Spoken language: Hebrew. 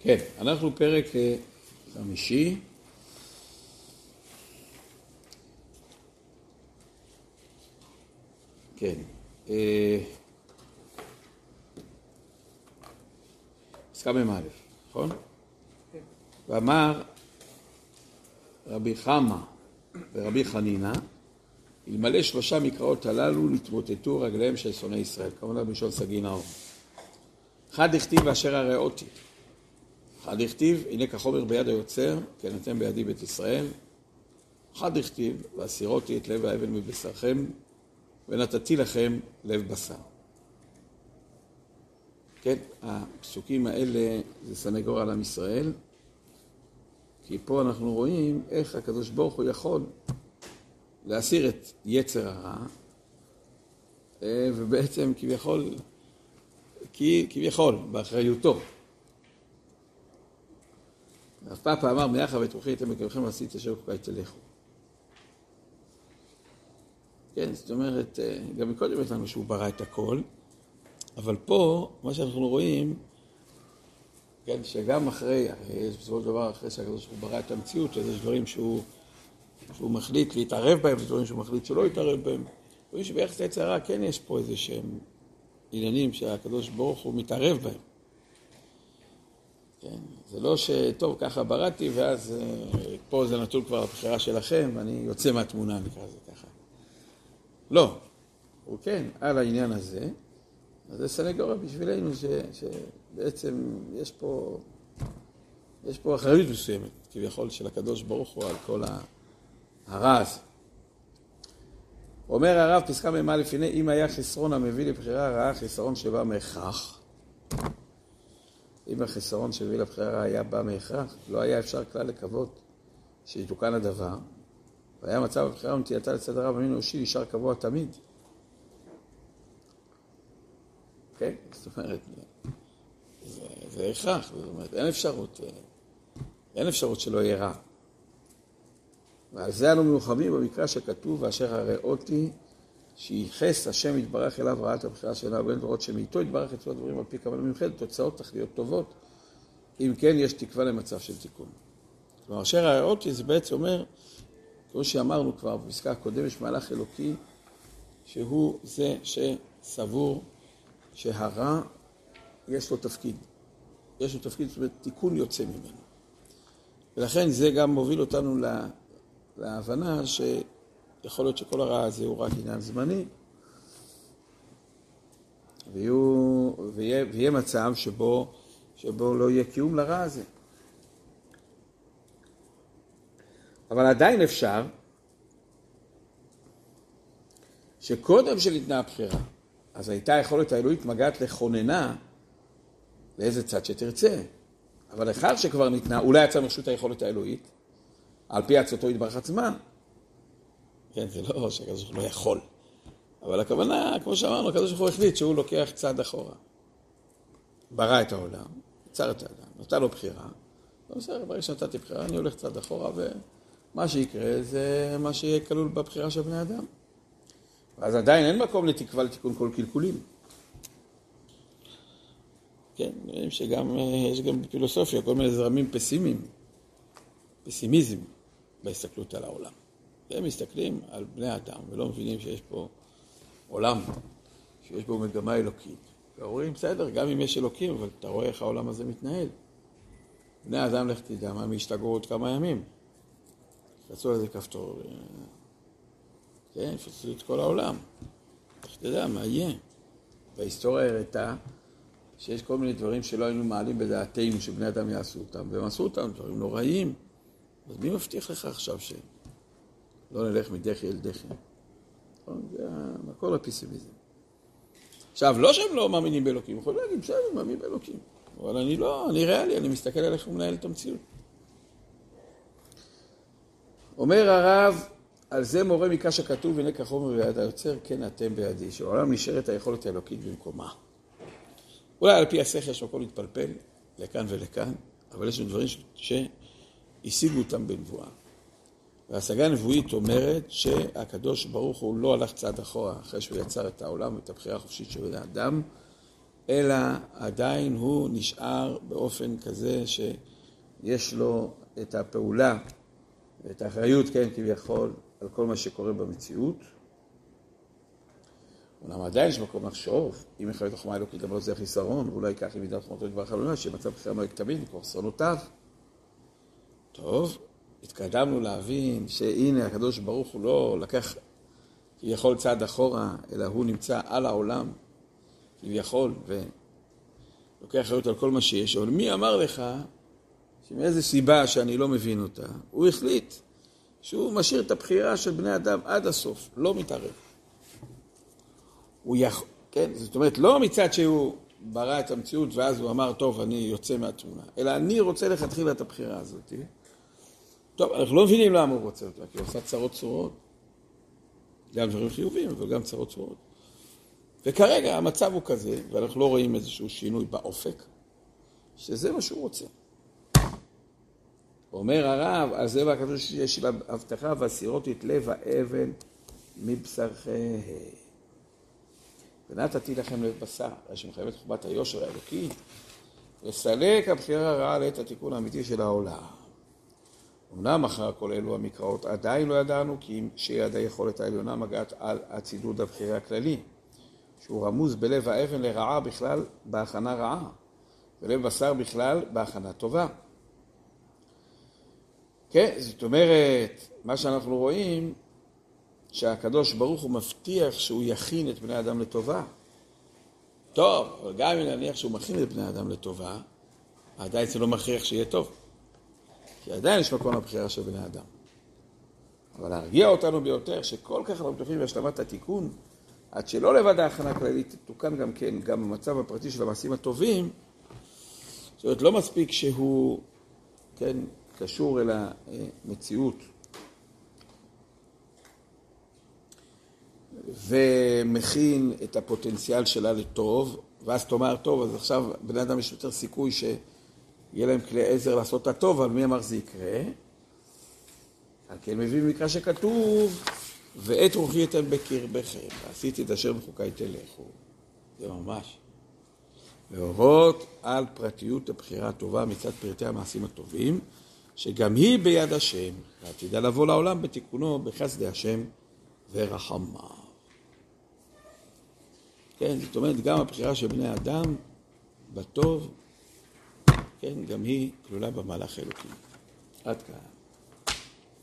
כן, אנחנו פרק 5. כן. פסקה מ"א, נכון? כן. ואמר רבי חמה ורבי חנינה, אלמלא 3 מקראות הללו נתמוטטו רגליהם של שונאי ישראל. כמובן בשול סגי נאור. אחד הכתיב אשר הראותי. אחד הכתיב, הנה כחומר ביד היוצר, כן אתם בידי בית ישראל. אחד הכתיב, והסירותי את לב האבן מבשרכם, ונתתי לכם לב בשר. כן, הפסוקים האלה זה סנגור על עם ישראל, כי פה אנחנו רואים איך הקדוש ברוך הוא יכול להסיר את יצר הרע, ובעצם כביכול, באחריותו. אף פעם אמר, מיאחה ותרוחי אתם מקבלכם ועשית אשר חוקי תלכו. כן, זאת אומרת, גם מקודם יש לנו שהוא ברא את הכל, אבל פה, מה שאנחנו רואים, כן, שגם אחרי, יש בסופו של דבר אחרי שהקדוש ברוך הוא ברא את המציאות, יש דברים שהוא מחליט להתערב בהם, יש דברים שהוא מחליט שלא להתערב בהם. רואים שביחס ליצר הרע כן יש פה איזה שהם עניינים שהקדוש ברוך הוא מתערב בהם. כן, זה לא שטוב ככה בראתי, ואז פה זה נתון כבר לבחירה שלכם, ואני יוצא מהתמונה, נקרא זה ככה. לא, הוא כן, על העניין הזה, אז זה סנגוריה בשבילנו שבעצם יש פה אחריות מסוימת, כביכול של הקדוש ברוך הוא על כל הרע הזה. אומר הרב, פסקה מ"א, הנה אם היה חסרון המביא לבחירה רעה, חסרון שבא מהכרח. אם החסרון שהביא לבחירה רעה היה בא מהכרח, לא היה אפשר כלל לקוות שיתוקן הדבר, והיה מצב הבחירה ונטייתה לצד הרע במין אנושי נשאר קבוע תמיד. כן? זאת אומרת, זה הכרח, זאת אומרת, אין אפשרות שלא יהיה רע. ועל זה אנו מלוחמים במקרא שכתוב, ואשר הראותי שייחס השם יתברך אליו רעת הבחירה שאינה בין דורות שמאיתו יתברך את כל הדברים על פי כוונה מיוחדת, תוצאות תכליות טובות, אם כן יש תקווה למצב של תיקון. כלומר, אשר הראותי זה בעצם אומר, כמו שאמרנו כבר בפסקה הקודמת, יש מהלך אלוקי שהוא זה שסבור שהרע יש לו תפקיד. יש לו תפקיד, זאת אומרת, תיקון יוצא ממנו. ולכן זה גם מוביל אותנו להבנה שיכול להיות שכל הרע הזה הוא רק עניין זמני, ויהיה מצב שבו לא יהיה קיום לרע הזה. אבל עדיין אפשר שקודם שניתנה הבחירה, אז הייתה יכולת האלוהית מגעת לכוננה לאיזה צד שתרצה. אבל לאחר שכבר ניתנה, אולי יצא מרשות היכולת האלוהית, על פי עצתו יתברך עצמה. כן, זה לא שהקדוש ברוך הוא לא יכול. אבל הכוונה, כמו שאמרנו, הקדוש ברוך הוא החליט שהוא לוקח צעד אחורה. ברא את העולם, יצר את האדם, נתן לו בחירה. ברגע שנתתי בחירה, אני הולך צעד אחורה, ומה שיקרה זה מה שיהיה כלול בבחירה של בני אדם. אז עדיין אין מקום לתקווה לתיקון כל קלקולים. כן, נראים שיש גם בפילוסופיה כל מיני זרמים פסימיזם בהסתכלות על העולם. הם מסתכלים על בני האדם ולא מבינים שיש פה עולם, שיש בו מגמה אלוקית. ואומרים, בסדר, גם אם יש אלוקים, אבל אתה רואה איך העולם הזה מתנהל. בני האדם לך תדע מה משתגעו עוד כמה ימים. רצו על זה כפתור, כן, פסלו את כל העולם. איך תדע מה יהיה? וההיסטוריה הראתה שיש כל מיני דברים שלא היינו מעלים בדעתנו שבני אדם יעשו אותם, והם עשו אותם דברים נוראים. אז מי מבטיח לך עכשיו שלא נלך מדחי אל דחי? זה הכל הפסימיזם. עכשיו, לא שהם לא מאמינים באלוקים, יכולים להגיד, בסדר, מאמין באלוקים. אבל אני לא, אני ריאלי, אני מסתכל על איך הוא מנהל את המציאות. אומר הרב, על זה מורה מקרא שכתוב, הנה כחומר ביד היוצר, כן אתם בידי, שהעולם נשארת היכולת האלוקית במקומה. אולי על פי השכל יש מקום להתפלפל, לכאן ולכאן, אבל יש דברים שהשיגו אותם בנבואה. וההשגה הנבואית אומרת שהקדוש ברוך הוא לא הלך צעד אחורה, אחרי שהוא יצר את העולם ואת הבחירה החופשית של בני אדם, אלא עדיין הוא נשאר באופן כזה שיש לו את הפעולה ואת האחריות, כן, כביכול, על כל מה שקורה במציאות. אולם עדיין יש מקום לחשוב, אם מחייבת החומה אלוקית למרות זה חיסרון, ואולי ייקח למידת חומתו לדבר חלונה, שמצב בחירה לא יקטבין, כבר שרונותיו. טוב, התקדמנו להבין שהנה הקדוש ברוך הוא לא לקח כביכול צעד אחורה, אלא הוא נמצא על העולם, כביכול, ולוקח אחריות על כל מה שיש. אבל מי אמר לך שמאיזו סיבה שאני לא מבין אותה, הוא החליט שהוא משאיר את הבחירה של בני אדם עד הסוף, לא מתערב. כן, זאת אומרת, לא מצד שהוא ברא את המציאות ואז הוא אמר, טוב, אני יוצא מהתמונה, אלא אני רוצה לכתחילה את הבחירה הזאת. טוב, אנחנו לא מבינים למה הוא רוצה אותה, כי הוא עושה צרות צורות, גם דברים חיובים, אבל גם צרות צורות. וכרגע המצב הוא כזה, ואנחנו לא רואים איזשהו שינוי באופק, שזה מה שהוא רוצה. אומר הרב, על זה והקדוש שיש לה הבטחה, והסירות את לב האבן מבשרכם. ונתתי לכם לב בשר, שמחייב את חובת היושר האלוקי, לסלק הבחירה הרעה לעת התיקון האמיתי של העולם. אמנם אחר כל אלו המקראות עדיין לא ידענו, כי שיד היכולת העליונה מגעת על הצידוד הבחירה הכללי, שהוא רמוז בלב האבן לרעה בכלל בהכנה רעה, ולב בשר בכלל בהכנה טובה. כן, זאת אומרת, מה שאנחנו רואים, שהקדוש ברוך הוא מבטיח שהוא יכין את בני אדם לטובה. טוב, אבל גם אם נניח שהוא מכין את בני אדם לטובה, עדיין זה לא מכריח שיהיה טוב. כי עדיין יש מקום לבחירה של בני אדם. אבל להרגיע אותנו ביותר, שכל כך אנחנו בטוחים בהשלמת התיקון, עד שלא לבד ההכנה הכללית תתוקן גם כן, גם במצב הפרטי של המעשים הטובים, זאת אומרת, לא מספיק שהוא, כן, קשור אל המציאות, ומכין את הפוטנציאל שלה לטוב, ואז תאמר טוב, אז עכשיו בני אדם יש יותר סיכוי שיהיה להם כלי עזר לעשות את הטוב, אבל מי אמר זה יקרה? על כן מביא מקרא שכתוב, ואת רוחי אתן בקרבכם, ועשיתי את אשר בחוקי תלכו. זה ממש. להורות על פרטיות הבחירה הטובה מצד פרטי המעשים הטובים, שגם היא ביד השם, ועתידה לבוא לעולם בתיקונו בחסדי השם ורחמיו. כן, זאת אומרת, גם הבחירה של בני אדם בטוב, כן, גם היא כלולה במהלך אלוקי. עד כאן.